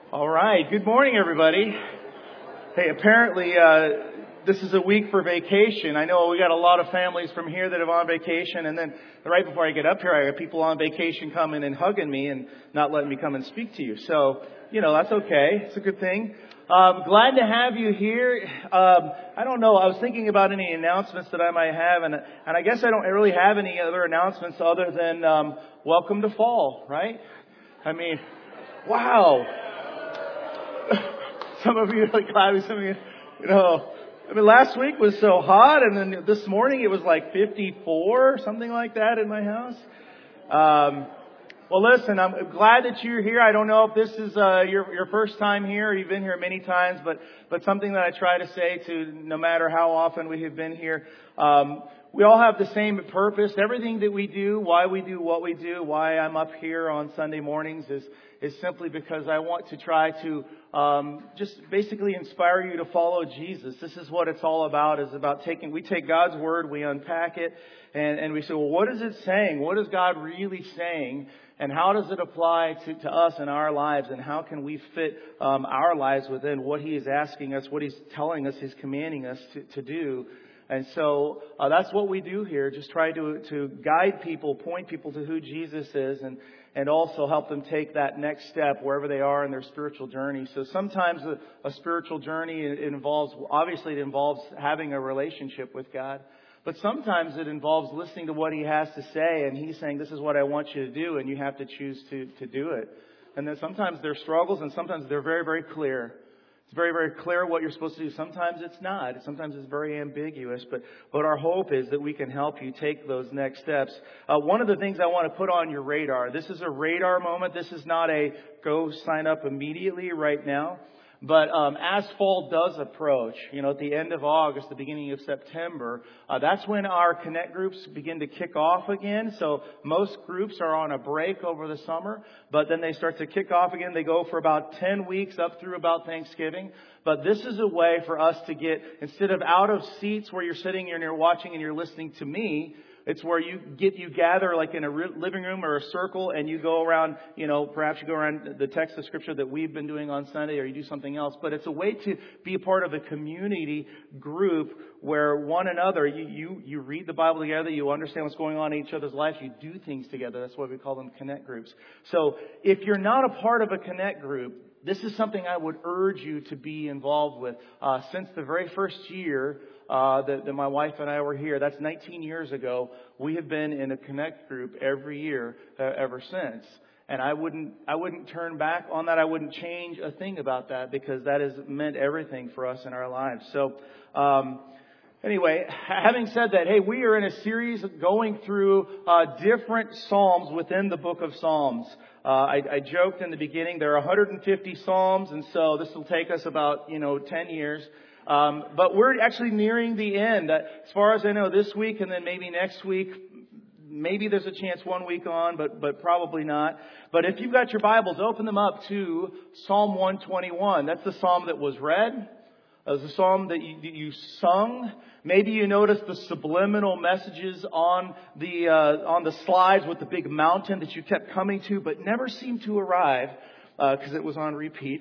All right. Good morning, everybody. Hey, apparently this is a week for vacation. I know we got a lot of families from here that are on vacation, and then right before I get up here, I got people on vacation coming and hugging me and not letting me come and speak to you. So, that's okay. It's a good thing. Glad to have you here. I don't know. I was thinking about any announcements that I might have, and I guess I don't really have any other announcements other than welcome to fall, right? I mean, wow. Some of you are like clapping, some of you, last week was so hot, and then this morning it was like 54, something like that in my house. Well, listen, I'm glad that you're here. I don't know if this is your first time here, or you've been here many times, but something that I try to say to no matter how often we have been here, we all have the same purpose. Everything that we do, why we do what we do, why I'm up here on Sunday mornings is simply because I want to try to just basically inspire you to follow Jesus. This is what it's all about, we take God's Word, we unpack it, and we say, well, what is it saying? What is God really saying? And how does it apply to us in our lives? And how can we fit our lives within what He is asking us, what He's telling us, He's commanding us to do? And so that's what we do here. Just try to guide people, point people to who Jesus is, and also help them take that next step wherever they are in their spiritual journey. So sometimes a spiritual journey involves having a relationship with God. But sometimes it involves listening to what He has to say, and He's saying, this is what I want you to do, and you have to choose to do it. And then sometimes there are struggles, and sometimes they're very, very clear. It's very, very clear what you're supposed to do. Sometimes it's not. Sometimes it's very ambiguous. But our hope is that we can help you take those next steps. One of the things I want to put on your radar, this is a radar moment. This is not a go sign up immediately right now. But as fall does approach, at the end of August, the beginning of September, that's when our Connect groups begin to kick off again. So most groups are on a break over the summer, but then they start to kick off again. They go for about 10 weeks up through about Thanksgiving. But this is a way for us to get, instead of out of seats where you're sitting and you're watching and you're listening to me, it's where you gather like in a living room or a circle, and you go around, perhaps you go around the text of Scripture that we've been doing on Sunday, or you do something else. But it's a way to be a part of a community group where one another, you read the Bible together, you understand what's going on in each other's lives, you do things together. That's why we call them Connect groups. So if you're not a part of a Connect group, this is something I would urge you to be involved with. Since the very first year that my wife and I were here, that's 19 years ago, we have been in a Connect group every year ever since. And I wouldn't turn back on that. I wouldn't change a thing about that, because that has meant everything for us in our lives. So, anyway, having said that, hey, we are in a series going through different Psalms within the book of Psalms. I joked in the beginning, there are 150 Psalms, and so this will take us about, 10 years. But we're actually nearing the end. As far as I know, this week and then maybe next week, maybe there's a chance one week on, but probably not. But if you've got your Bibles, open them up to Psalm 121. That's the Psalm that was read. It was a Psalm that you sung. Maybe you noticed the subliminal messages on the slides with the big mountain that you kept coming to, but never seemed to arrive, because it was on repeat.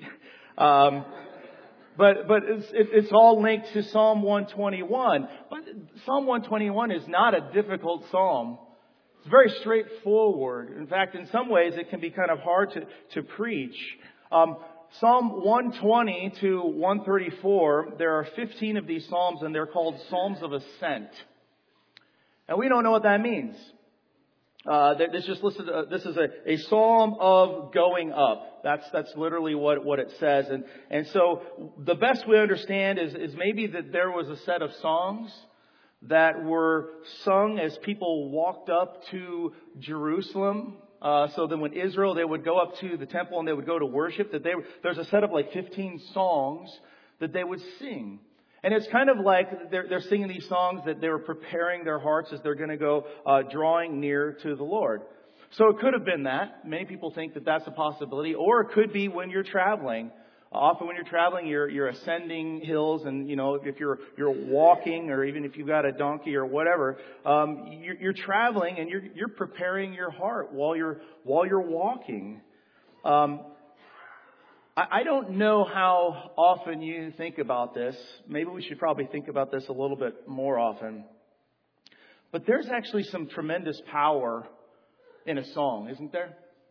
But it's all linked to Psalm 121. But Psalm 121 is not a difficult psalm. It's very straightforward. In fact, in some ways, it can be kind of hard to preach. Psalm 120 to 134, there are 15 of these psalms, and they're called Psalms of Ascent. And we don't know what that means. This is a psalm of going up. That's literally what it says. And so the best we understand is maybe that there was a set of songs that were sung as people walked up to Jerusalem. So then when Israel, they would go up to the temple and they would go to worship, there's a set of like 15 songs that they would sing. And it's kind of like they're singing these songs that they were preparing their hearts as they're going to go drawing near to the Lord. So it could have been that. Many people think that that's a possibility. Or it could be when you're traveling. Often when you're traveling, you're ascending hills, and if you're walking, or even if you've got a donkey or whatever, you're traveling and you're preparing your heart while you're walking. I don't know how often you think about this. Maybe we should probably think about this a little bit more often. But there's actually some tremendous power in a song, isn't there?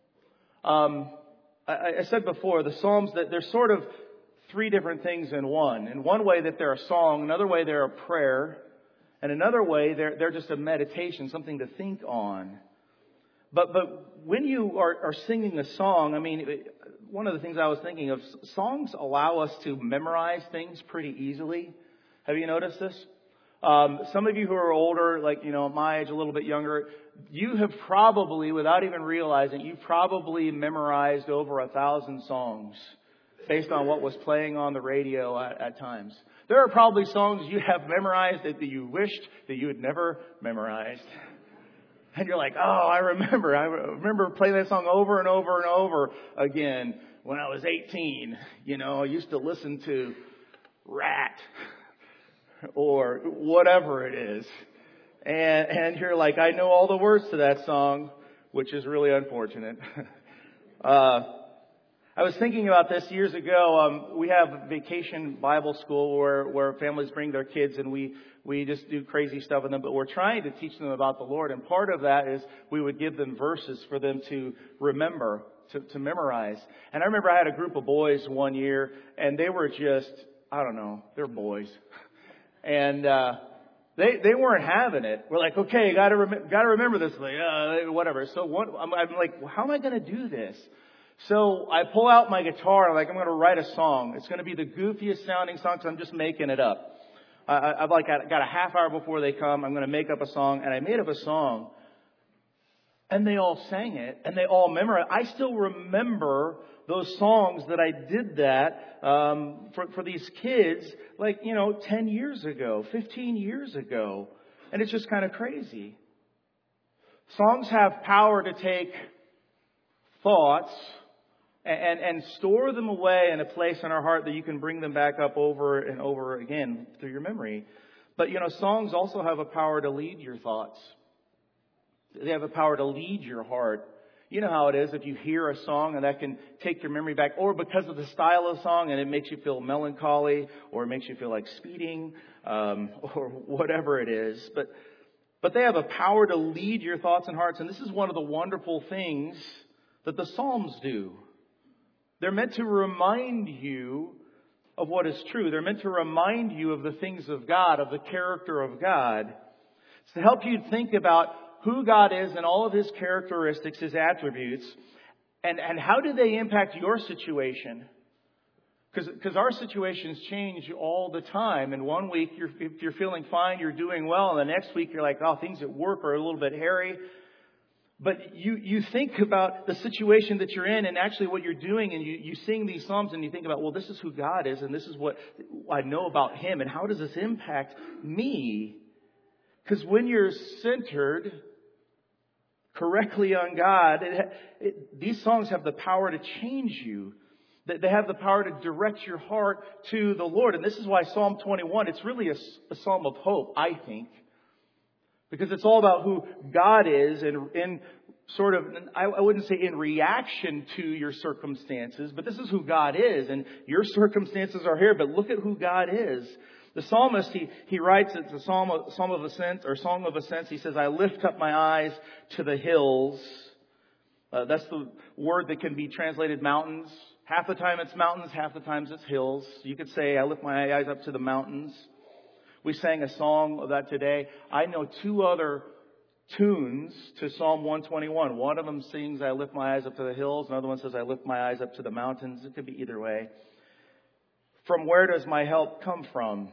I said before, the Psalms, that there's sort of three different things in one. In one way that they're a song, another way they're a prayer, and another way they're just a meditation, something to think on. But when you are singing a song, I mean, one of the things I was thinking of, songs allow us to memorize things pretty easily. Have you noticed this? Some of you who are older, like, my age, a little bit younger, you have probably, without even realizing, you've probably memorized over 1,000 songs based on what was playing on the radio at times. There are probably songs you have memorized that you wished that you had never memorized. And you're like, oh, I remember playing that song over and over and over again when I was 18. I used to listen to Rat or whatever it is. And you're like, I know all the words to that song, which is really unfortunate. I was thinking about this years ago. We have vacation Bible school where families bring their kids and we just do crazy stuff with them, but we're trying to teach them about the Lord. And part of that is we would give them verses for them to remember, to memorize. And I remember I had a group of boys one year and they were just, I don't know, they're boys. And, they weren't having it. We're like, okay, gotta remember this. Like, whatever. So I'm like, well, how am I going to do this? So I pull out my guitar. I'm going to write a song. It's going to be the goofiest sounding song because I'm just making it up. I've got a half hour before they come. I'm going to make up a song. And I made up a song. And they all sang it. And they all memorized. I still remember those songs that I did that for these kids 10 years ago, 15 years ago. And it's just kind of crazy. Songs have power to take thoughts and store them away in a place in our heart that you can bring them back up over and over again through your memory. But, songs also have a power to lead your thoughts. They have a power to lead your heart. You know how it is if you hear a song and that can take your memory back, or because of the style of the song and it makes you feel melancholy, or it makes you feel like speeding, or whatever it is. But they have a power to lead your thoughts and hearts. And this is one of the wonderful things that the Psalms do. They're meant to remind you of what is true. They're meant to remind you of the things of God, of the character of God. It's to help you think about who God is and all of His characteristics, His attributes, and how do they impact your situation? Because our situations change all the time. And one week, if you're feeling fine, you're doing well. And the next week, you're like, oh, things at work are a little bit hairy. But you think about the situation that you're in and actually what you're doing, and you sing these Psalms and you think about, well, this is who God is and this is what I know about Him, and how does this impact me? Because when you're centered correctly on God, these songs have the power to change you. They have the power to direct your heart to the Lord. And this is why Psalm 21, it's really a psalm of hope, I think. Because it's all about who God is and in sort of, I wouldn't say in reaction to your circumstances, but this is who God is. And your circumstances are here, but look at who God is. The psalmist, he writes, it's a psalm of ascent or song of ascent. He says, I lift up my eyes to the hills. That's the word that can be translated mountains. Half the time it's mountains, half the time it's hills. You could say, I lift my eyes up to the mountains. We sang a song of that today. I know two other tunes to Psalm 121. One of them sings, I lift my eyes up to the hills. Another one says, I lift my eyes up to the mountains. It could be either way. From where does my help come from?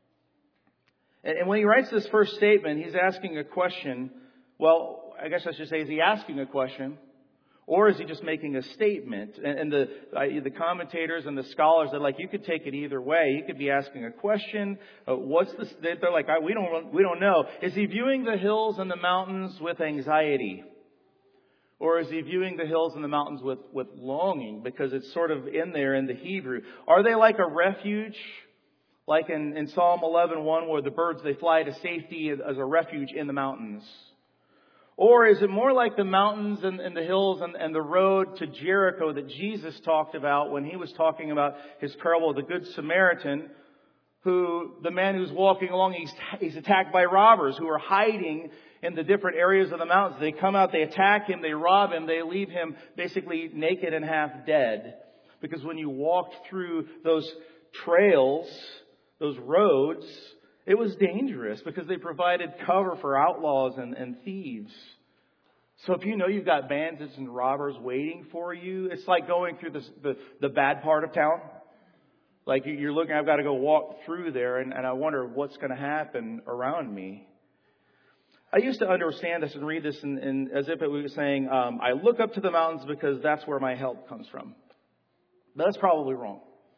And when he writes this first statement, he's asking a question. Well, I guess I should say, is he asking a question? Or is he just making a statement? And the commentators and the scholars, they're like, you could take it either way. You could be asking a question. They're like, we don't know. Is he viewing the hills and the mountains with anxiety? Or is he viewing the hills and the mountains with longing? Because it's sort of in there in the Hebrew. Are they like a refuge? Like in Psalm 11:1, where the birds, they fly to safety as a refuge in the mountains. Or is it more like the mountains and the hills and the road to Jericho that Jesus talked about when he was talking about his parable of the Good Samaritan, who, the man who's walking along, he's attacked by robbers who are hiding in the different areas of the mountains. They come out, they attack him, they rob him, they leave him basically naked and half dead. Because when you walked through those trails, those roads, it was dangerous because they provided cover for outlaws and thieves. So if you know you've got bandits and robbers waiting for you, it's like going through the bad part of town. Like you're looking, I've got to go walk through there and I wonder what's going to happen around me. I used to understand this and read this as if it was saying, I look up to the mountains because that's where my help comes from. But that's probably wrong.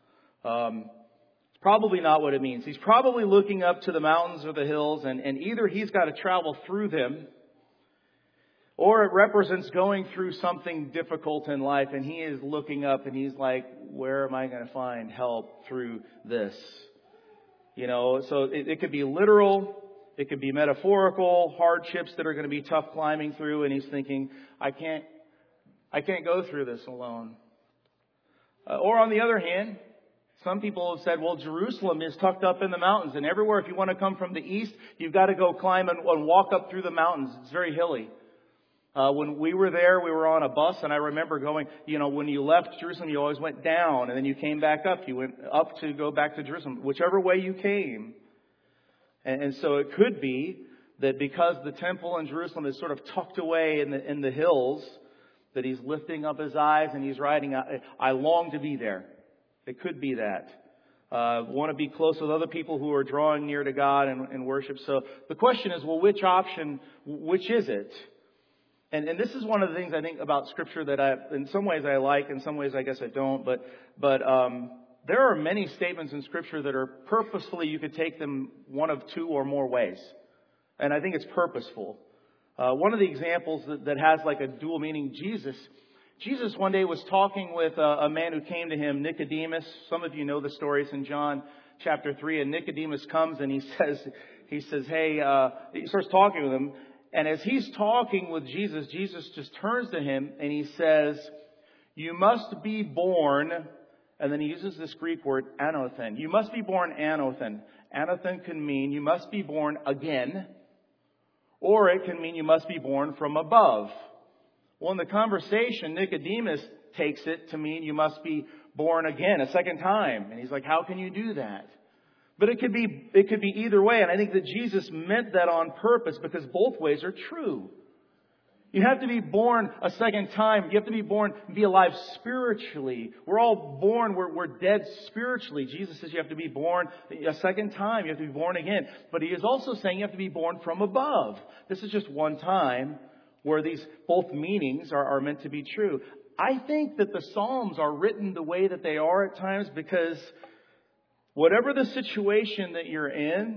It's probably not what it means. He's probably looking up to the mountains or the hills, and either he's got to travel through them, or it represents going through something difficult in life, and he is looking up and he's like, where am I going to find help through this? You know, so it could be literal, it could be metaphorical, hardships that are going to be tough climbing through, and he's thinking, I can't go through this alone. Or on the other hand, some people have said, well, Jerusalem is tucked up in the mountains. And everywhere, if you want to come from the east, you've got to go climb and walk up through the mountains. It's very hilly. When we were there, we were on a bus. And I remember going, you know, when you left Jerusalem, you always went down. And then you came back up. You went up to go back to Jerusalem, whichever way you came. And so it could be that because the temple in Jerusalem is sort of tucked away in the hills, that he's lifting up his eyes and he's writing, I long to be there. It could be that. Want to be close with other people who are drawing near to God and worship. So the question is, well, which is it? And this is one of the things I think about Scripture that in some ways I like, in some ways I guess I don't. But there are many statements in Scripture that are purposefully, you could take them one of two or more ways. And I think it's purposeful. One of the examples that has like a dual meaning, Jesus one day was talking with a man who came to him, Nicodemus. Some of you know the story. It's in John chapter 3. And Nicodemus comes and he says, hey, he starts talking with him. And as he's talking with Jesus, Jesus just turns to him and he says, you must be born. And then he uses this Greek word, anothen. You must be born anothen. Anothen can mean you must be born again. Or it can mean you must be born from above. Well, in the conversation, Nicodemus takes it to mean you must be born again a second time. And he's like, how can you do that? But it could be either way. And I think that Jesus meant that on purpose because both ways are true. You have to be born a second time. You have to be born and be alive spiritually. We're all born. We're dead spiritually. Jesus says you have to be born a second time. You have to be born again. But he is also saying you have to be born from above. This is just one time where these both meanings are meant to be true. I think that the Psalms are written the way that they are at times because whatever the situation that you're in,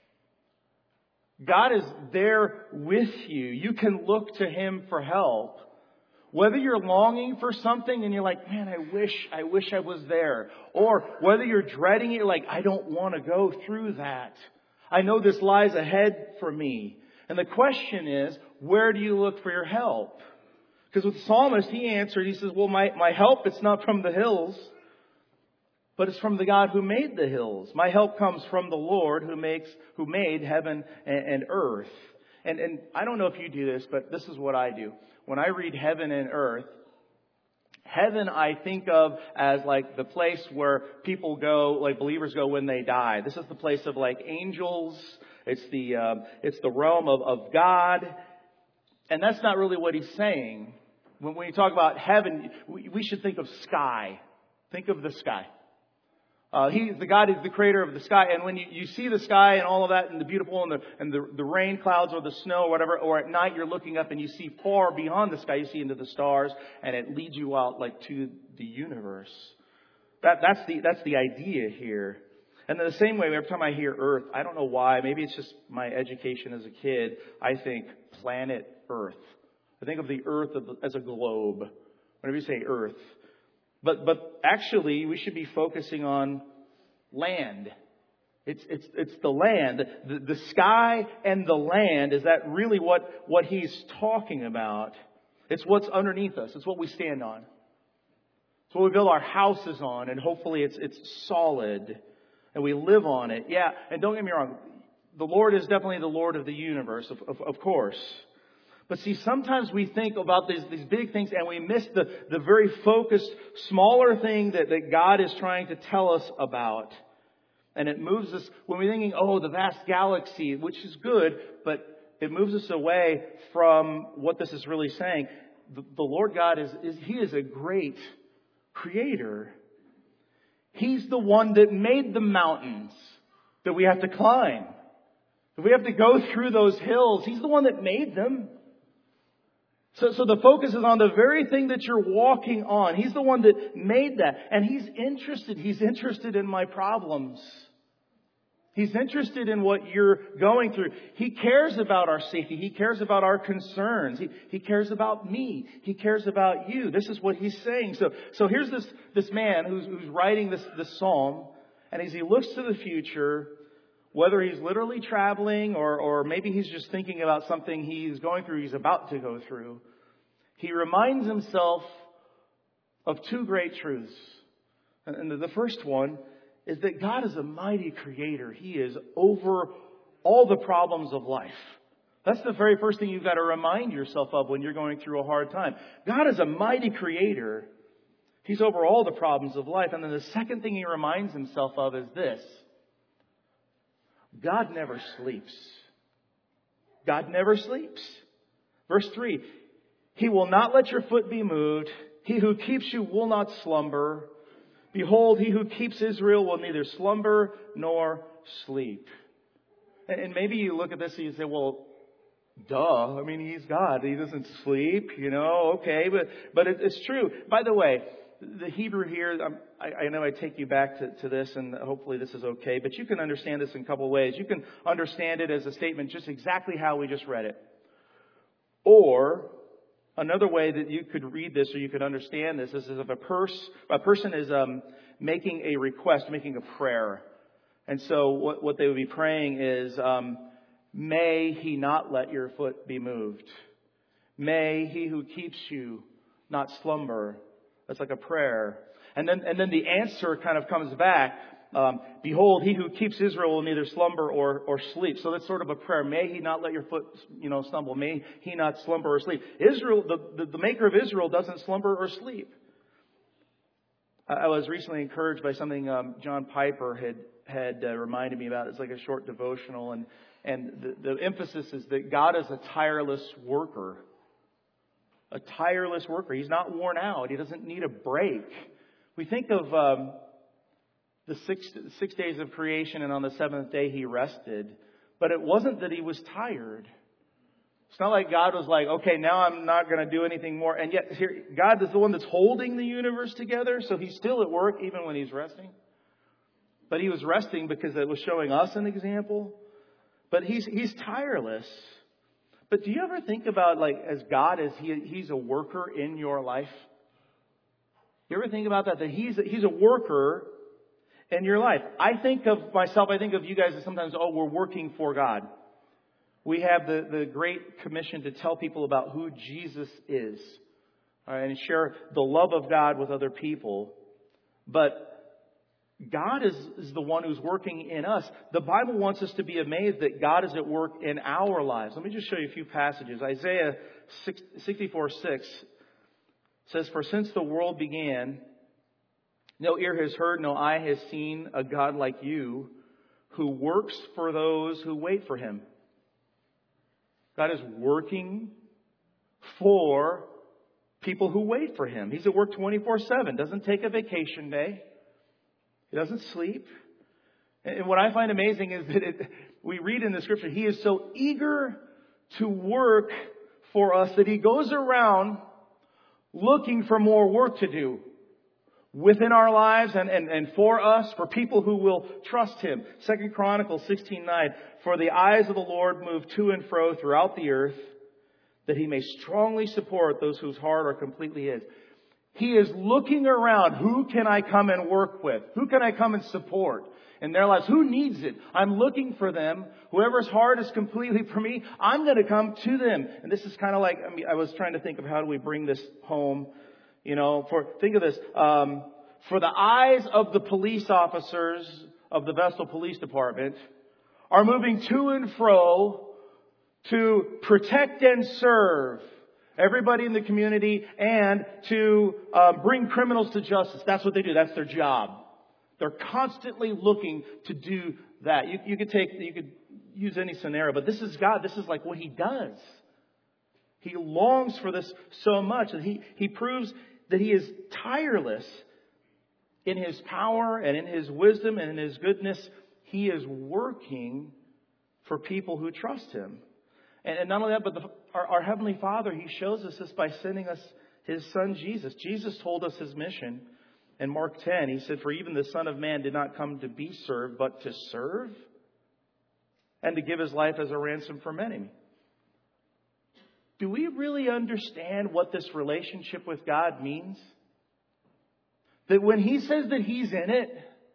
God is there with you. You can look to Him for help. Whether you're longing for something and you're like, man, I wish I was there. Or whether you're dreading it, you're like, I don't want to go through that. I know this lies ahead for me. And the question is, where do you look for your help? Because with the psalmist, he answered, he says, well, my help, it's not from the hills, but it's from the God who made the hills. My help comes from the Lord who made heaven and earth. And I don't know if you do this, but this is what I do. When I read heaven and earth, heaven I think of as like the place where people go, like believers go when they die. This is the place of like angels. It's the realm of God. And that's not really what he's saying. When you talk about heaven, we should think of sky. Think of the sky. God is the creator of the sky. And when you see the sky and all of that and the beautiful and the rain clouds or the snow or whatever, or at night you're looking up and you see far beyond the sky, you see into the stars and it leads you out like to the universe. That's the idea here. And in the same way, every time I hear Earth, I don't know why, maybe it's just my education as a kid, I think planet Earth. I think of the Earth as a globe. Whenever you say Earth. But actually, we should be focusing on land. It's the land. The sky and the land, is that really what he's talking about? It's what's underneath us. It's what we stand on. It's what we build our houses on, and hopefully it's solid and we live on it. Yeah, and don't get me wrong, the Lord is definitely the Lord of the universe, of course. But see, sometimes we think about these big things and we miss the very focused, smaller thing that God is trying to tell us about. And it moves us, when we're thinking, the vast galaxy, which is good, but it moves us away from what this is really saying. The Lord God He is a great Creator. He's the one that made the mountains that we have to climb. If we have to go through those hills, He's the one that made them. So the focus is on the very thing that you're walking on. He's the one that made that. And He's interested in my problems. He's interested in what you're going through. He cares about our safety. He cares about our concerns. He cares about me. He cares about you. This is what He's saying. So here's this man who's writing this psalm. And as he looks to the future, whether he's literally traveling or maybe he's just thinking about something he's going through, he's about to go through, he reminds himself of two great truths. And the first one is that God is a mighty Creator. He is over all the problems of life. That's the very first thing you've got to remind yourself of when you're going through a hard time. God is a mighty Creator. He's over all the problems of life. And then the second thing he reminds himself of is this: God never sleeps. God never sleeps. Verse 3, He will not let your foot be moved. He who keeps you will not slumber. Behold, He who keeps Israel will neither slumber nor sleep. And maybe you look at this and you say, well, duh. I mean, He's God. He doesn't sleep, okay. But it's true. By the way, the Hebrew here, I know I take you back to this, and hopefully this is okay, but you can understand this in a couple of ways. You can understand it as a statement just exactly how we just read it. Or another way that you could read this or you could understand this is if a person is making a request, making a prayer. And so what they would be praying is, may He not let your foot be moved. May He who keeps you not slumber. That's like a prayer. And then the answer kind of comes back. Behold, He who keeps Israel will neither slumber or sleep. So that's sort of a prayer. May He not let your foot, stumble. May He not slumber or sleep. Israel, the Maker of Israel, doesn't slumber or sleep. I was recently encouraged by something John Piper had reminded me about. It's like a short devotional, and the emphasis is that God is a tireless worker. A tireless worker. He's not worn out. He doesn't need a break. We think of the six days of creation, and on the seventh day He rested. But it wasn't that He was tired. It's not like God was like, okay, now I'm not going to do anything more. And yet here, God is the one that's holding the universe together. So He's still at work even when He's resting. But He was resting because it was showing us an example. But He's tireless. But do you ever think about, as God is, He's a worker in your life? You ever think about that He's a worker in your life? I think of myself, I think of you guys as sometimes, we're working for God. We have the great commission to tell people about who Jesus is. All right, and share the love of God with other people. But God is the one who's working in us. The Bible wants us to be amazed that God is at work in our lives. Let me just show you a few passages. Isaiah 64:6 says, For since the world began, no ear has heard, no eye has seen a God like you who works for those who wait for Him. God is working for people who wait for Him. He's at work 24/7. Doesn't take a vacation day. He doesn't sleep. And what I find amazing is that we read in the Scripture, He is so eager to work for us that He goes around looking for more work to do within our lives and for us, for people who will trust Him. 2 Chronicles 16:9, For the eyes of the Lord move to and fro throughout the earth, that He may strongly support those whose heart are completely His. He is looking around. Who can I come and work with? Who can I come and support in their lives? Who needs it? I'm looking for them. Whoever's heart is completely for me, I'm going to come to them. And this is kind of like, I was trying to think of how do we bring this home. Think of this. For the eyes of the police officers of the Vestal Police Department are moving to and fro to protect and serve everybody in the community and to bring criminals to justice. That's what they do. That's their job. They're constantly looking to do that. You could use any scenario, but this is God. This is like what He does. He longs for this so much, and He proves that He is tireless in His power and in His wisdom and in His goodness. He is working for people who trust Him. And not only that, but our Heavenly Father, He shows us this by sending us His Son, Jesus. Jesus told us His mission in Mark 10. He said, "For even the Son of Man did not come to be served, but to serve and to give His life as a ransom for many." Do we really understand what this relationship with God means? That when He says that He's in it,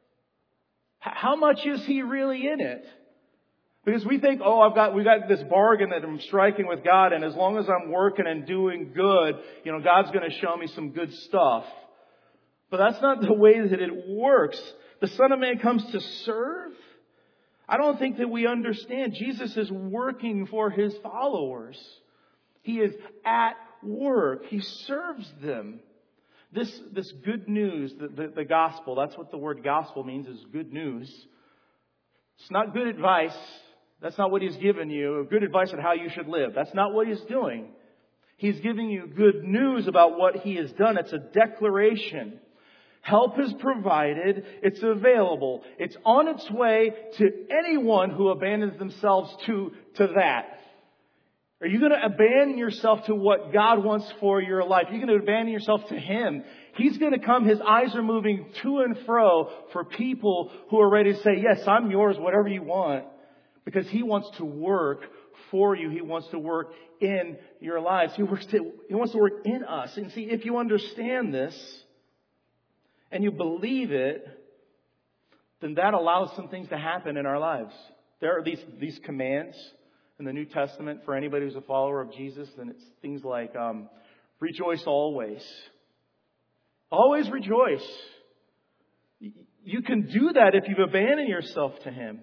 how much is He really in it? Because we think, we got this bargain that I'm striking with God, and as long as I'm working and doing good, God's going to show me some good stuff. But that's not the way that it works. The Son of Man comes to serve. I don't think that we understand. Jesus is working for His followers. He is at work. He serves them. This good news, the gospel, that's what the word gospel means, is good news. It's not good advice. That's not what He's given you. Good advice on how you should live. That's not what He's doing. He's giving you good news about what He has done. It's a declaration. Help is provided. It's available. It's on its way to anyone who abandons themselves to that. Are you going to abandon yourself to what God wants for your life? You're going to abandon yourself to Him. He's going to come. His eyes are moving to and fro for people who are ready to say, yes, I'm yours, whatever you want. Because He wants to work for you. He wants to work in your lives. He wants to work in us. And see, if you understand this and you believe it, then that allows some things to happen in our lives. There are these commands in the New Testament for anybody who's a follower of Jesus. And it's things like rejoice always. Always rejoice. You can do that if you've abandoned yourself to Him.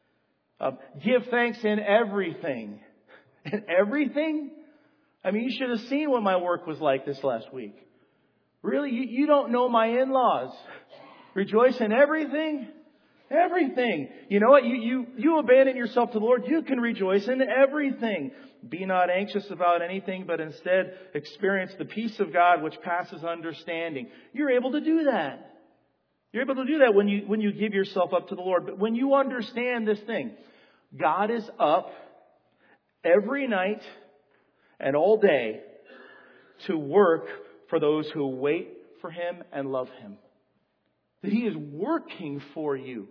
Give thanks in everything. In everything? I mean, you should have seen what my work was like this last week. Really? You don't know my in-laws. Rejoice in everything? Everything. You know what? You abandon yourself to the Lord. You can rejoice in everything. Be not anxious about anything, but instead experience the peace of God which passes understanding. You're able to do that. You're able to do that when you give yourself up to the Lord. But when you understand this thing, God is up every night and all day to work for those who wait for Him and love Him. That He is working for you.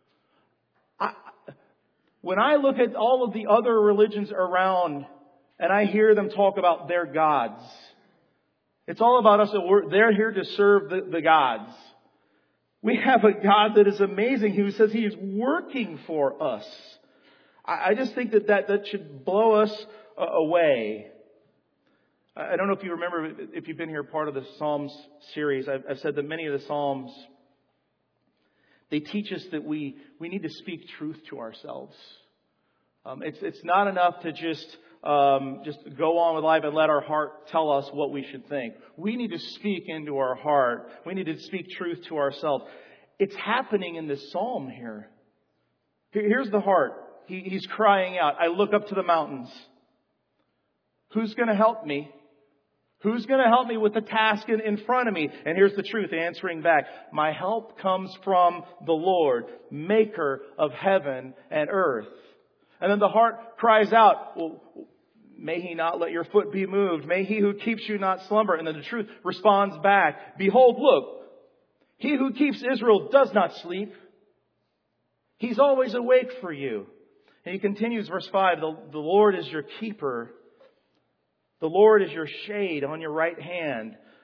When I look at all of the other religions around and I hear them talk about their gods, it's all about us. They're here to serve the gods. We have a God that is amazing, who says He is working for us. I just think that should blow us away. I don't know if you remember, if you've been here part of the Psalms series, I've said that many of the Psalms, they teach us that we need to speak truth to ourselves. It's not enough to just go on with life and let our heart tell us what we should think. We need to speak into our heart. We need to speak truth to ourselves. It's happening in this psalm here. Here's the heart. He's crying out, I look up to the mountains. Who's going to help me? Who's going to help me with the task in front of me? And here's the truth answering back. My help comes from the Lord, maker of heaven and earth. And then the heart cries out, well, may He not let your foot be moved. May He who keeps you not slumber. And then the truth responds back. Behold, look, He who keeps Israel does not sleep. He's always awake for you. And He continues, verse 5, the Lord is your keeper. The Lord is your shade on your right hand.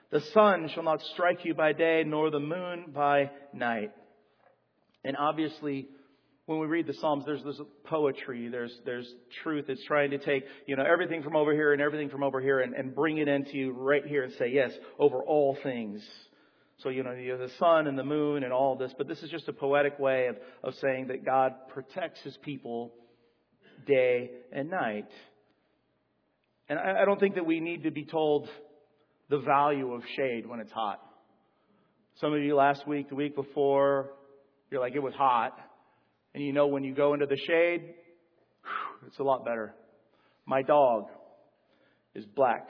The sun shall not strike you by day, nor the moon by night. And obviously, when we read the Psalms, there's poetry, there's truth. It's trying to take, everything from over here and everything from over here and bring it into you right here and say, yes, over all things. So, you have the sun and the moon and all this, but this is just a poetic way of saying that God protects His people day and night. And I don't think that we need to be told the value of shade when it's hot. Some of you last week, the week before, you're like, it was hot. And when you go into the shade, it's a lot better. My dog is black.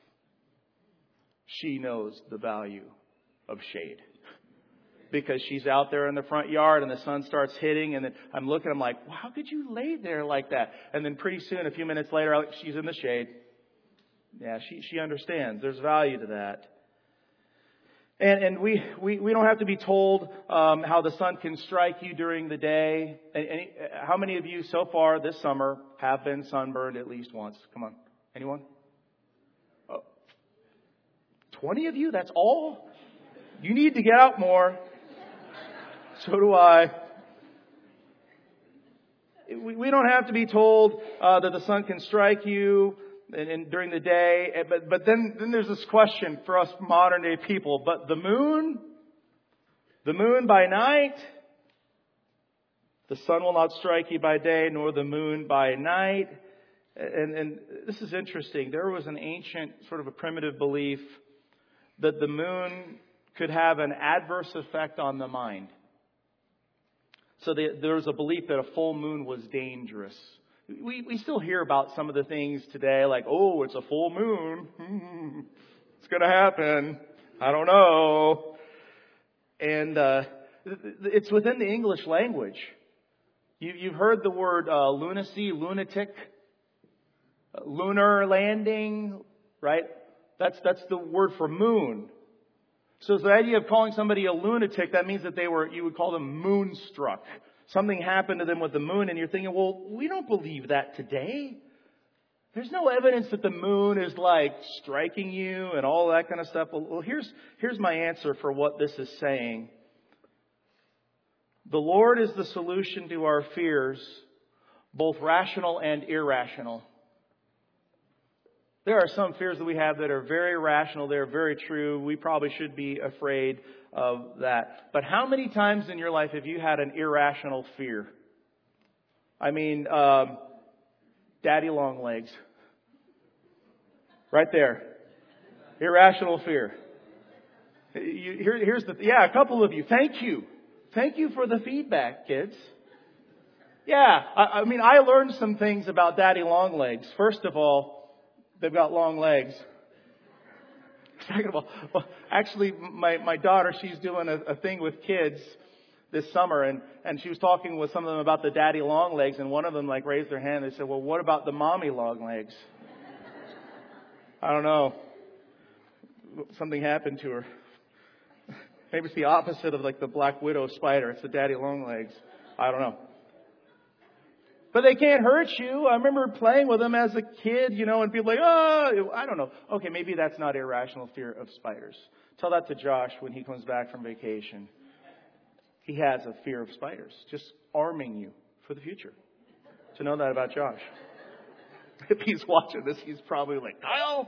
She knows the value of shade. Because she's out there in the front yard and the sun starts hitting, and then I'm like, well, how could you lay there like that? And then pretty soon, a few minutes later, she's in the shade. Yeah, she understands. There's value to that. And we don't have to be told how the sun can strike you during the day. And how many of you so far this summer have been sunburned at least once? Come on. Anyone? 20 of you? That's all? You need to get out more. So do I. We don't have to be told that the sun can strike you and during the day. But then there's this question for us modern day people. But the moon by night, the sun will not strike you by day, nor the moon by night. And this is interesting. There was an ancient, sort of a primitive belief that the moon could have an adverse effect on the mind. So there was a belief that a full moon was dangerous. We still hear about some of the things today, like, oh, it's a full moon. It's going to happen. I don't know. And it's within the English language. You've heard the word lunacy, lunatic, lunar landing, right? That's the word for moon. So the idea of calling somebody a lunatic, that means that you would call them moonstruck. Something happened to them with the moon, and you're thinking, well, we don't believe that today. There's no evidence that the moon is like striking you and all that kind of stuff. Well, here's my answer for what this is saying. The Lord is the solution to our fears, both rational and irrational. There are some fears that we have that are very rational. They're very true. We probably should be afraid of that. But how many times in your life have you had an irrational fear? I mean, daddy long legs. Right there. Irrational fear. A couple of you. Thank you. Thank you for the feedback, kids. Yeah, I mean, I learned some things about daddy long legs. First of all, they've got long legs. Second of all, actually, my daughter, she's doing a thing with kids this summer, and she was talking with some of them about the daddy long legs, and one of them raised their hand. They said, well, what about the mommy long legs? I don't know. Something happened to her. Maybe it's the opposite of the black widow spider. It's the daddy long legs. I don't know. But they can't hurt you. I remember playing with them as a kid, and people I don't know. Okay, maybe that's not irrational fear of spiders. Tell that to Josh when he comes back from vacation. He has a fear of spiders. Just arming you for the future. To know that about Josh. If he's watching this, he's probably like, Kyle!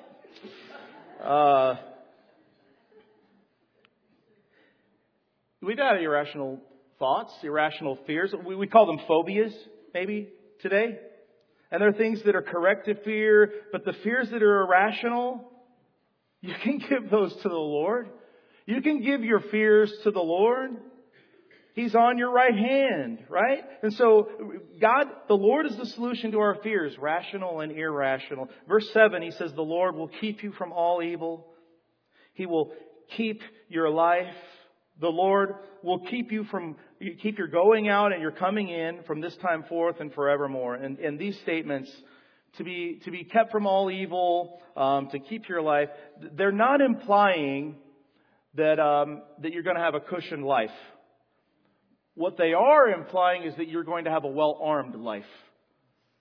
We've got irrational thoughts, irrational fears. We call them phobias, maybe, today. And there are things that are corrective fear, but the fears that are irrational, you can give those to the Lord. You can give your fears to the Lord. He's on your right hand, right? And so God, the Lord is the solution to our fears, rational and irrational. Verse 7, He says, the Lord will keep you from all evil. He will keep your life. The Lord will keep your going out and your coming in from this time forth and forevermore. And these statements, to be kept from all evil, to keep your life, they're not implying that you're going to have a cushioned life. What they are implying is that you're going to have a well-armed life.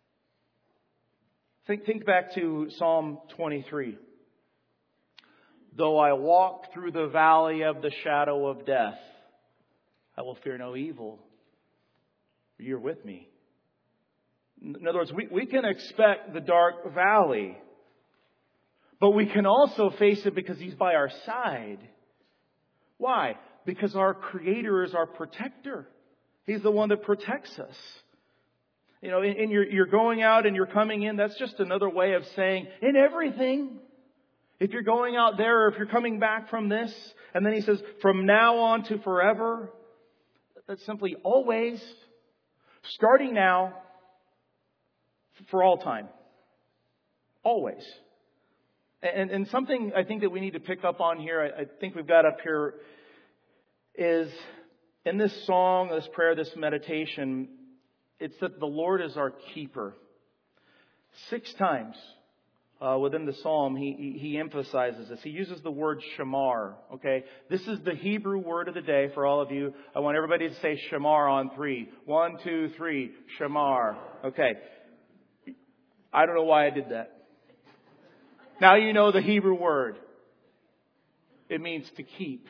Think back to Psalm 23. Though I walk through the valley of the shadow of death, I will fear no evil. You're with me. In other words, we can expect the dark valley, but we can also face it because He's by our side. Why? Because our Creator is our protector. He's the one that protects us. You know, in you're going out and you're coming in, that's just another way of saying in everything. If you're going out there or if you're coming back from this, and then He says, from now on to forever, that's simply always, starting now, for all time. Always. And something I think that we need to pick up on here, I think we've got up here, is in this song, this prayer, this meditation, it's that the Lord is our keeper. 6 times within the psalm, he emphasizes this. He uses the word shamar. Okay, this is the Hebrew word of the day for all of you. I want everybody to say shamar on 3. 1, 2, 3. Shamar. Okay. I don't know why I did that. Now you know the Hebrew word. It means to keep.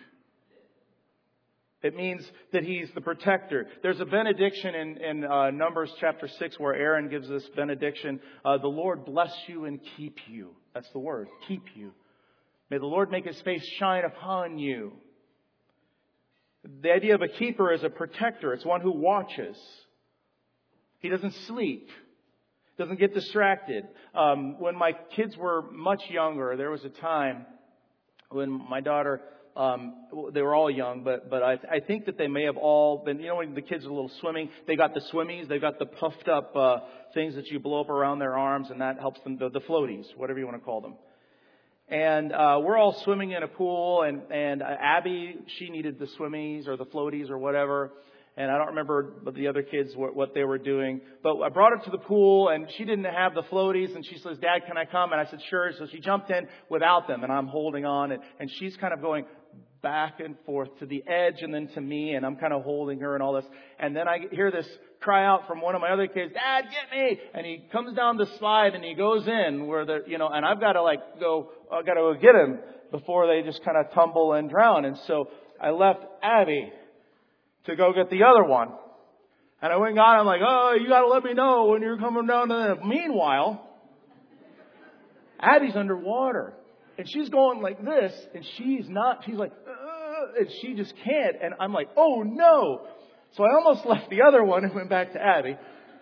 It means that He's the protector. There's a benediction in Numbers chapter 6 where Aaron gives this benediction. The Lord bless you and keep you. That's the word. Keep you. May the Lord make His face shine upon you. The idea of a keeper is a protector. It's one who watches. He doesn't sleep. Doesn't get distracted. When my kids were much younger, there was a time when my daughter, they were all young, but I think that they may have all been, you know, when the kids are a little swimming, they got the swimmies, they got the puffed up things that you blow up around their arms, and that helps them, the floaties, whatever you want to call them. And we're all swimming in a pool, and Abby, she needed the swimmies or the floaties or whatever. And I don't remember the other kids what they were doing. But I brought her to the pool, and she didn't have the floaties. And she says, Dad, can I come? And I said, sure. So she jumped in without them, and I'm holding on. And she's kind of going back and forth to the edge and then to me. And I'm kind of holding her and all this. And then I hear this cry out from one of my other kids, Dad, get me! And he comes down the slide, and he goes in where and I've got to I got to go get him before they just kind of tumble and drown. And so I left Abby to go get the other one. And I went and got him, like, oh, you got to let me know when you're coming down to them. Meanwhile, Abby's underwater. And she's going like this. And she's like, and she just can't. And I'm like, oh no. So I almost left the other one and went back to Abby.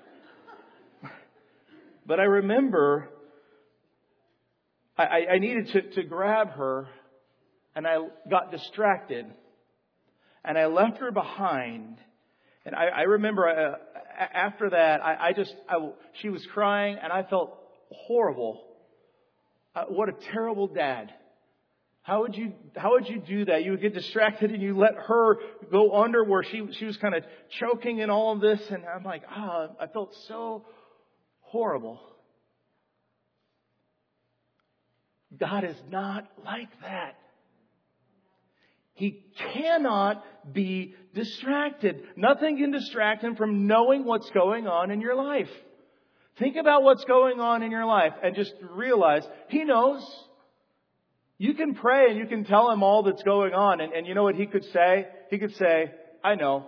But I remember I needed to grab her. And I got distracted. And I left her behind. And I remember after that, she was crying and I felt horrible. What a terrible dad. How would you do that? You would get distracted and you let her go under where she was kind of choking in all of this. And I'm like, I felt so horrible. God is not like that. He cannot be distracted. Nothing can distract Him from knowing what's going on in your life. Think about what's going on in your life and just realize He knows. You can pray and you can tell Him all that's going on. And you know what He could say? He could say, I know.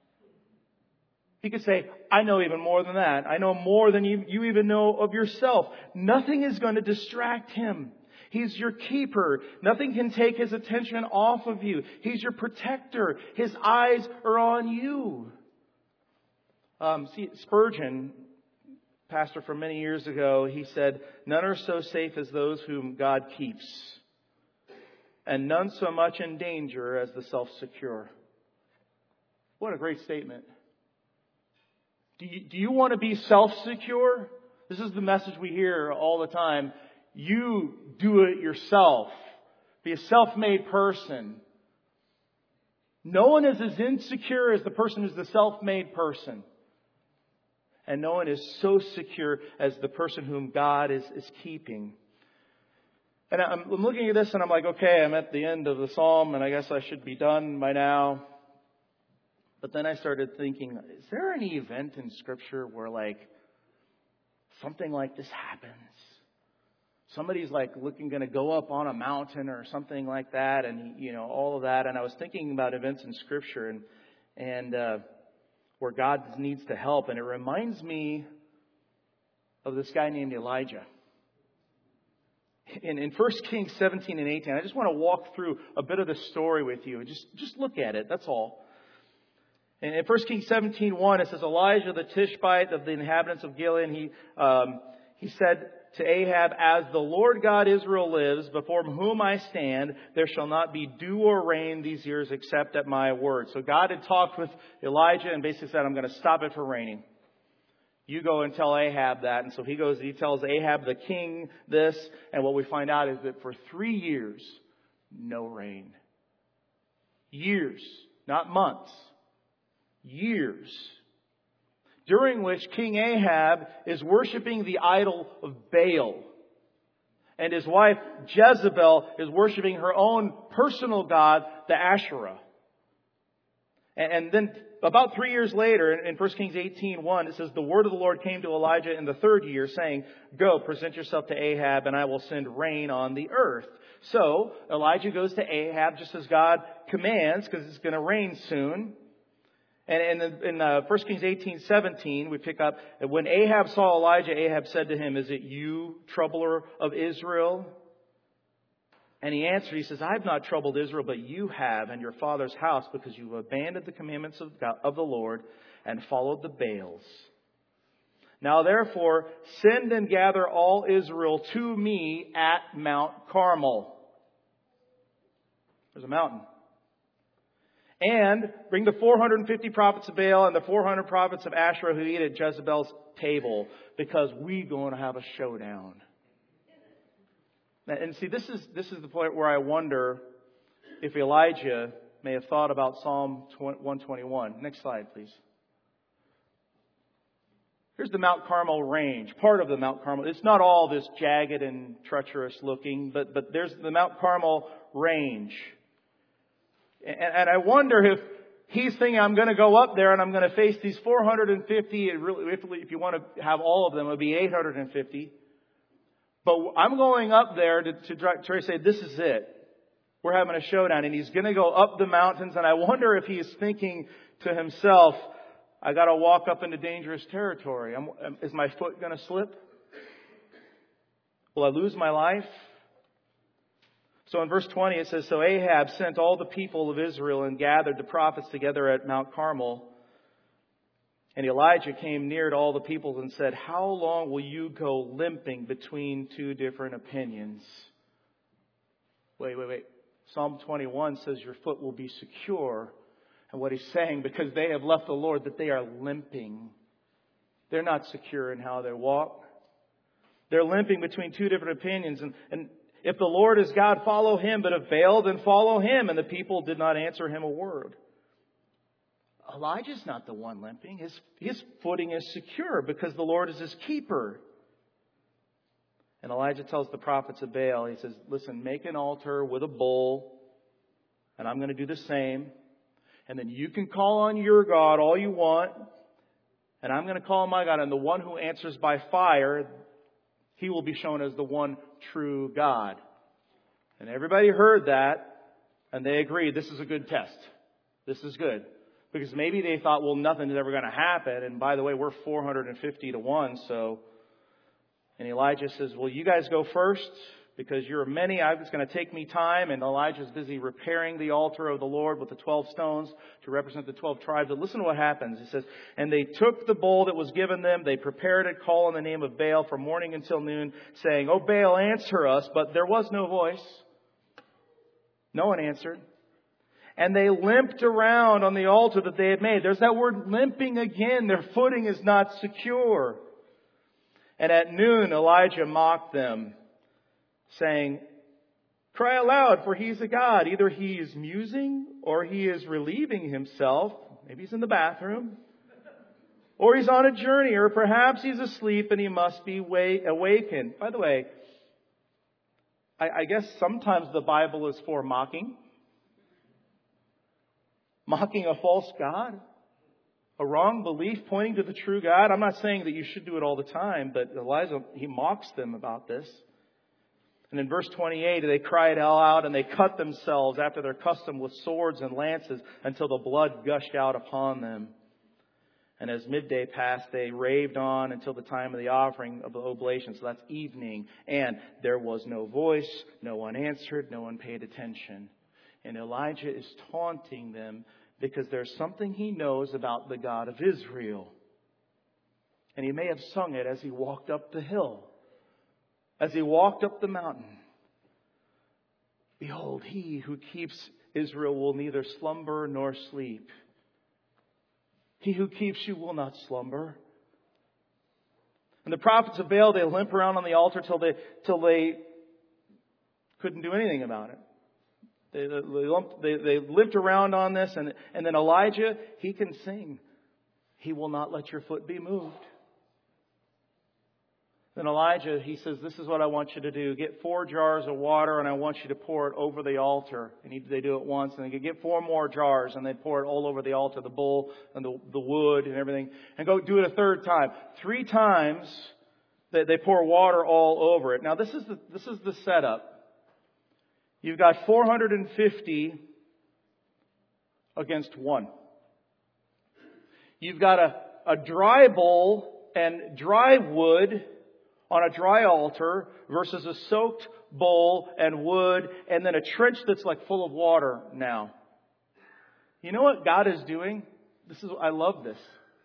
He could say, I know even more than that. I know more than you even know of yourself. Nothing is going to distract Him. He's your keeper. Nothing can take His attention off of you. He's your protector. His eyes are on you. Spurgeon, pastor from many years ago, he said, none are so safe as those whom God keeps, and none so much in danger as the self-secure. What a great statement. Do you want to be self-secure? This is the message we hear all the time. You do it yourself. Be a self-made person. No one is as insecure as the person who's the self-made person. And no one is so secure as the person whom God is keeping. And I'm looking at this and I'm like, okay, I'm at the end of the psalm and I guess I should be done by now. But then I started thinking, is there any event in Scripture where something like this happens? somebody's like going to go up on a mountain or something like that, and all of that. And I was thinking about events in Scripture and where God needs to help, and it reminds me of this guy named Elijah. In 1 Kings 17 and 18, I just want to walk through a bit of the story with you. Just look at it. That's all. And in 1 Kings 17:1, it says, Elijah the Tishbite of the inhabitants of Gilead, he said to Ahab, as the Lord God Israel lives, before whom I stand, there shall not be dew or rain these years except at my word. So God had talked with Elijah and basically said, I'm going to stop it from raining. You go and tell Ahab that. And so he goes, he tells Ahab the king this. And what we find out is that for 3 years, no rain. Years, not months. Years. During which King Ahab is worshiping the idol of Baal. And his wife Jezebel is worshiping her own personal god, the Asherah. And then about 3 years later, in 1 Kings 18:1, it says, the word of the Lord came to Elijah in the 3rd year, saying, go, present yourself to Ahab, and I will send rain on the earth. So Elijah goes to Ahab just as God commands, because it's going to rain soon. And in 1 Kings 18:17, we pick up, when Ahab saw Elijah, Ahab said to him, is it you, troubler of Israel? And he answered, he says, I have not troubled Israel, but you have, and your father's house, because you have abandoned the commandments of God, of the Lord, and followed the Baals. Now therefore, send and gather all Israel to me at Mount Carmel. There's a mountain. And bring the 450 prophets of Baal and the 400 prophets of Asherah who eat at Jezebel's table, because we're going to have a showdown. And see, this is the point where I wonder if Elijah may have thought about Psalm 121. Next slide, please. Here's the Mount Carmel range, part of the Mount Carmel. It's not all this jagged and treacherous looking, but there's the Mount Carmel range. And I wonder if he's thinking, I'm going to go up there and I'm going to face these 450. If you want to have all of them, it would be 850. But I'm going up there to try to say, this is it. We're having a showdown. And he's going to go up the mountains. And I wonder if he's thinking to himself, I got to walk up into dangerous territory. Is my foot going to slip? Will I lose my life? So in verse 20 it says, so Ahab sent all the people of Israel and gathered the prophets together at Mount Carmel. And Elijah came near to all the people and said, how long will you go limping between two different opinions? Wait. Psalm 21 says your foot will be secure. And what he's saying, because they have left the Lord, that they are limping. They're not secure in how they walk. They're limping between two different opinions. And if the Lord is God, follow Him. But if Baal, then follow him. And the people did not answer him a word. Elijah's not the one limping. His footing is secure because the Lord is his keeper. And Elijah tells the prophets of Baal, he says, listen, make an altar with a bull. And I'm going to do the same. And then you can call on your God all you want. And I'm going to call on my God. And the one who answers by fire, he will be shown as the one true God. And everybody heard that. And they agreed, this is a good test. This is good. Because maybe they thought, well, nothing is ever going to happen. And by the way, we're 450 to 1. So, and Elijah says, well, you guys go first because you're many. It's going to take me time. And Elijah's busy repairing the altar of the Lord with the 12 stones to represent the 12 tribes. But listen to what happens. It says, and they took the bowl that was given them. They prepared it, call on the name of Baal from morning until noon, saying, oh, Baal, answer us. But there was no voice. No one answered. And they limped around on the altar that they had made. There's that word limping again. Their footing is not secure. And at noon, Elijah mocked them, saying, cry aloud, for he's a god. Either he is musing or he is relieving himself. Maybe he's in the bathroom. Or he's on a journey. Or perhaps he's asleep and he must be awakened. By the way, I guess sometimes the Bible is for mocking. Mocking a false God, a wrong belief pointing to the true God. I'm not saying that you should do it all the time, but Elijah, he mocks them about this. And in verse 28, they cried all out and they cut themselves after their custom with swords and lances until the blood gushed out upon them. And as midday passed, they raved on until the time of the offering of the oblation. So that's evening. And there was no voice. No one answered. No one paid attention. And Elijah is taunting them because there's something he knows about the God of Israel. And he may have sung it as he walked up the hill. As he walked up the mountain. Behold, he who keeps Israel will neither slumber nor sleep. He who keeps you will not slumber. And the prophets of Baal, they limp around on the altar till they couldn't do anything about it. They limped around on this, and then Elijah, he can sing. He will not let your foot be moved. Then Elijah, he says, this is what I want you to do. Get 4 jars of water and I want you to pour it over the altar. And they do it once and they get 4 more jars and they pour it all over the altar, the bull and the wood and everything. And go do it a 3rd time. 3 times they pour water all over it. Now this is the setup. You've got 450 against 1. You've got a dry bowl and dry wood on a dry altar versus a soaked bowl and wood and then a trench that's like full of water now. You know what God is doing? I love this.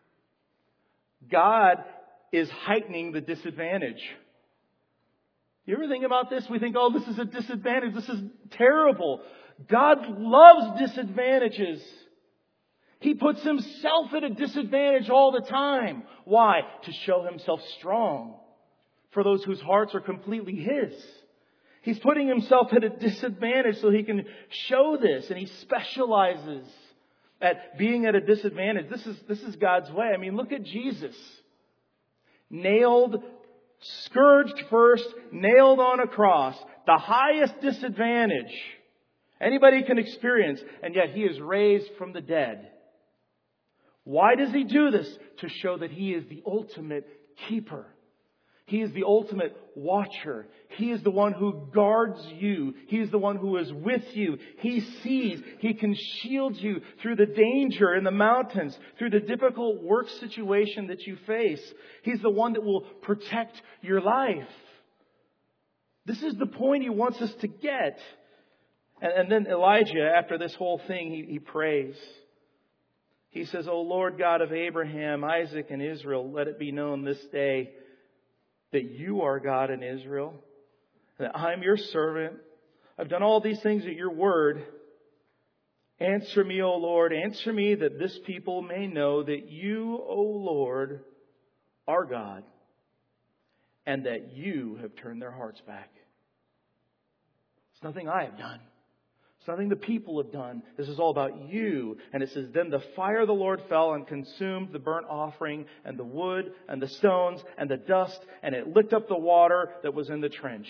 God is heightening the disadvantage. You ever think about this? We think, oh, this is a disadvantage. This is terrible. God loves disadvantages. He puts himself at a disadvantage all the time. Why? To show himself strong. For those whose hearts are completely his. He's putting himself at a disadvantage so he can show this. And he specializes at being at a disadvantage. This is God's way. I mean, look at Jesus. Nailed, scourged first, nailed on a cross. The highest disadvantage anybody can experience. And yet he is raised from the dead. Why does he do this? To show that he is the ultimate keeper. He is the ultimate watcher. He is the one who guards you. He is the one who is with you. He sees. He can shield you through the danger in the mountains, through the difficult work situation that you face. He's the one that will protect your life. This is the point he wants us to get. And then Elijah, after this whole thing, he prays. He says, O Lord God of Abraham, Isaac, and Israel, let it be known this day that you are God in Israel, that I'm your servant. I've done all these things at your word. Answer me, O Lord. Answer me that this people may know that you, O Lord, are God, and that you have turned their hearts back. It's nothing I have done. It's nothing the people have done. This is all about you. And it says, then the fire of the Lord fell and consumed the burnt offering and the wood and the stones and the dust. And it licked up the water that was in the trench.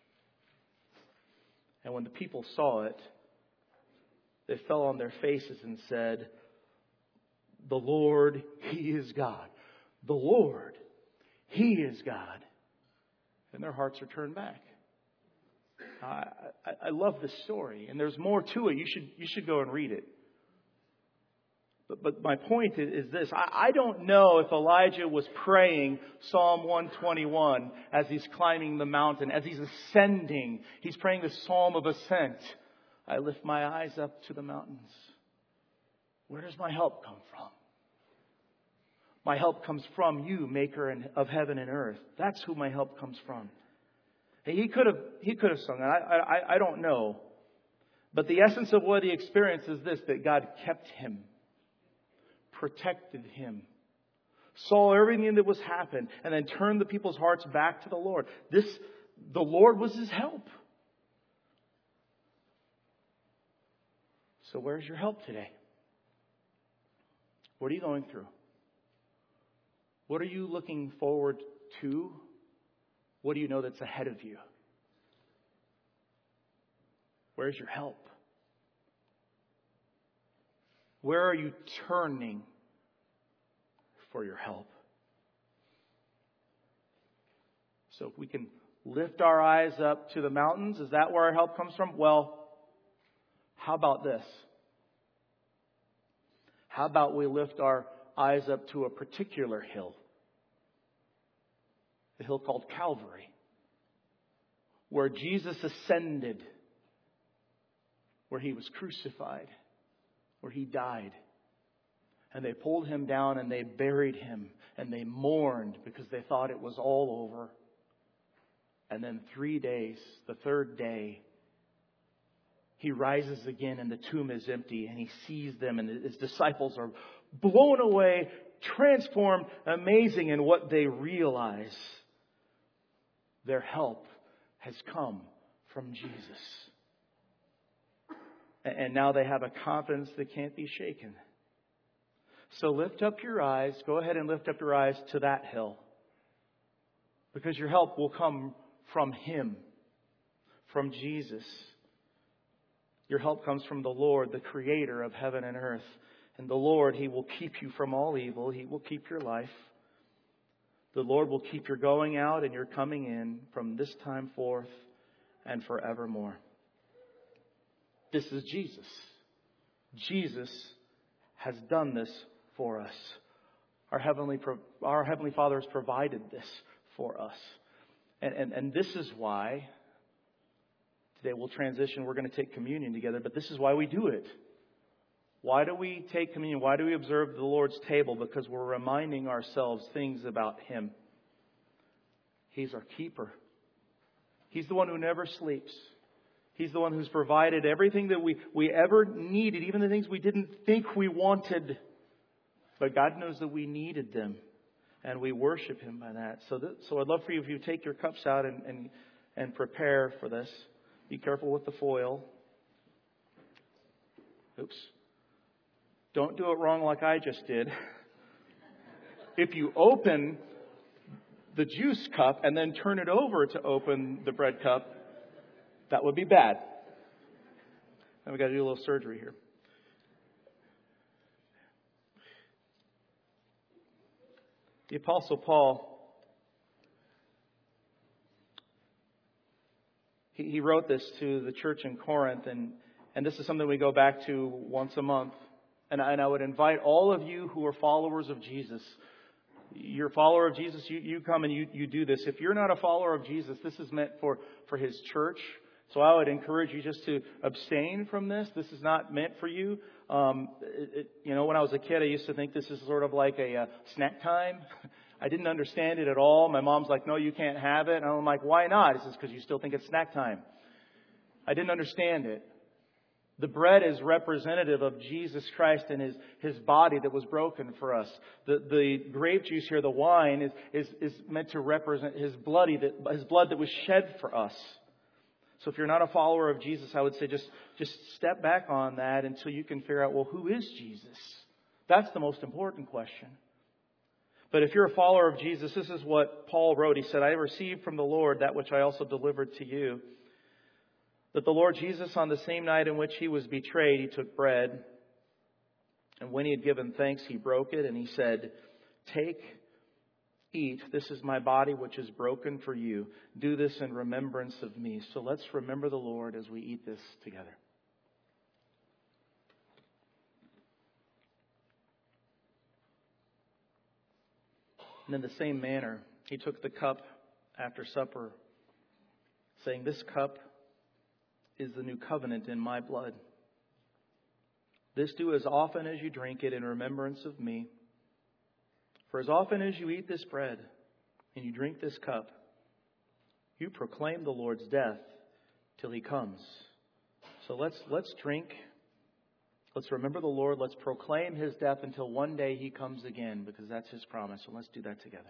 And when the people saw it, they fell on their faces and said, the Lord, He is God. The Lord, He is God. And their hearts are turned back. I love this story, and there's more to it. You should go and read it. But my point is this. I don't know if Elijah was praying Psalm 121 as he's climbing the mountain, as he's ascending. He's praying the Psalm of Ascent. I lift my eyes up to the mountains. Where does my help come from? My help comes from you, maker of heaven and earth. That's who my help comes from. He could have sung that. I don't know. But the essence of what he experienced is this, that God kept him, protected him, saw everything that was happened, and then turned the people's hearts back to the Lord. The Lord was his help. So where's your help today? What are you going through? What are you looking forward to? What do you know that's ahead of you? Where's your help? Where are you turning for your help? So if we can lift our eyes up to the mountains. Is that where our help comes from? Well, how about this? How about we lift our eyes up to a particular hill? A hill called Calvary, where Jesus ascended, where He was crucified, where He died. And they pulled Him down and they buried Him and they mourned because they thought it was all over. And then 3 days, the third day, He rises again and the tomb is empty and He sees them and His disciples are blown away, transformed, amazing in what they realize. Their help has come from Jesus. And now they have a confidence that can't be shaken. So lift up your eyes. Go ahead and lift up your eyes to that hill. Because your help will come from Him, from Jesus. Your help comes from the Lord, the Creator of heaven and earth. And the Lord, He will keep you from all evil. He will keep your life. The Lord will keep your going out and your coming in from this time forth and forevermore. This is Jesus. Jesus has done this for us. Our Heavenly Father has provided this for us. And this is why, today we'll transition, we're going to take communion together, but this is why we do it. Why do we take communion? Why do we observe the Lord's table? Because we're reminding ourselves things about Him. He's our keeper. He's the one who never sleeps. He's the one who's provided everything that we ever needed, even the things we didn't think we wanted. But God knows that we needed them. And we worship Him by that. So I'd love for you, if you take your cups out and prepare for this. Be careful with the foil. Oops. Don't do it wrong like I just did. If you open the juice cup and then turn it over to open the bread cup, that would be bad. And we've got to do a little surgery here. The Apostle Paul, he wrote this to the church in Corinth, and this is something we go back to once a month. And I would invite all of you who are followers of Jesus. You're a follower of Jesus, you come and you do this. If you're not a follower of Jesus, this is meant for His church. So I would encourage you just to abstain from this. This is not meant for you. When I was a kid, I used to think this is sort of like a snack time. I didn't understand it at all. My mom's like, no, you can't have it. And I'm like, why not? It's just because you still think it's snack time. I didn't understand it. The bread is representative of Jesus Christ and His body that was broken for us. The grape juice here, the wine, is meant to represent His blood that was shed for us. So if you're not a follower of Jesus, I would say just step back on that until you can figure out, well, who is Jesus? That's the most important question. But if you're a follower of Jesus, this is what Paul wrote. He said, I received from the Lord that which I also delivered to you. That the Lord Jesus, on the same night in which He was betrayed, He took bread. And when He had given thanks, He broke it and He said, take, eat, this is my body which is broken for you. Do this in remembrance of me. So let's remember the Lord as we eat this together. And in the same manner, He took the cup after supper, saying, this cup is the new covenant in my blood. This do as often as you drink it in remembrance of me. For as often as you eat this bread and you drink this cup, you proclaim the Lord's death till He comes. So let's drink. Let's remember the Lord. Let's proclaim His death until one day He comes again, because that's His promise. So let's do that together.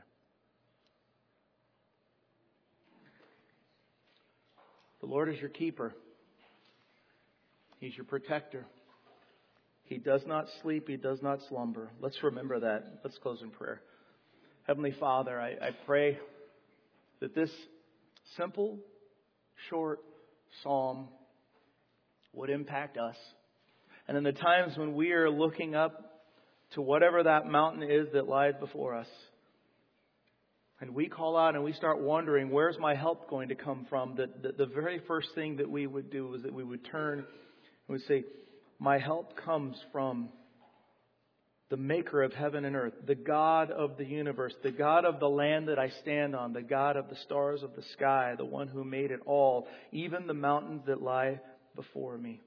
The Lord is your keeper. He's your protector. He does not sleep. He does not slumber. Let's remember that. Let's close in prayer. Heavenly Father, I pray that this simple, short psalm would impact us. And in the times when we are looking up to whatever that mountain is that lies before us, and we call out and we start wondering, where's my help going to come from? The very first thing that we would do is that we would turn and we'd say, my help comes from the maker of heaven and earth, the God of the universe, the God of the land that I stand on, the God of the stars of the sky, the one who made it all, even the mountains that lie before me.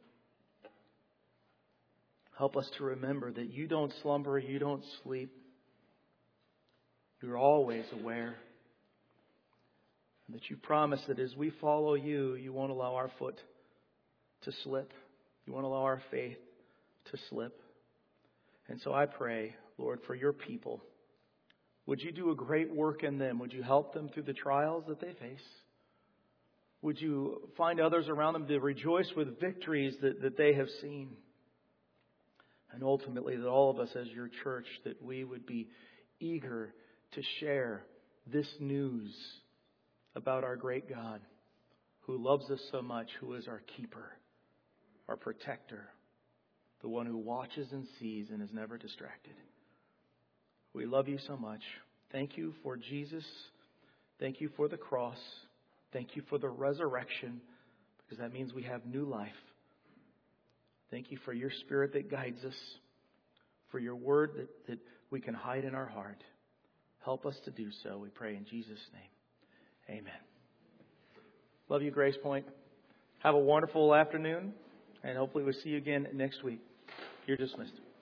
Help us to remember that you don't slumber, you don't sleep. You're always aware. And that you promise that as we follow you, you won't allow our foot to slip. You won't allow our faith to slip. And so I pray, Lord, for your people. Would you do a great work in them? Would you help them through the trials that they face? Would you find others around them to rejoice with victories that they have seen? And ultimately, that all of us as your church, that we would be eager to share this news about our great God who loves us so much, who is our keeper, our protector, the one who watches and sees and is never distracted. We love you so much. Thank you for Jesus. Thank you for the cross. Thank you for the resurrection, because that means we have new life. Thank you for your Spirit that guides us, for your word that we can hide in our heart. Help us to do so, we pray in Jesus' name. Amen. Love you, Grace Point. Have a wonderful afternoon, and hopefully we'll see you again next week. You're dismissed.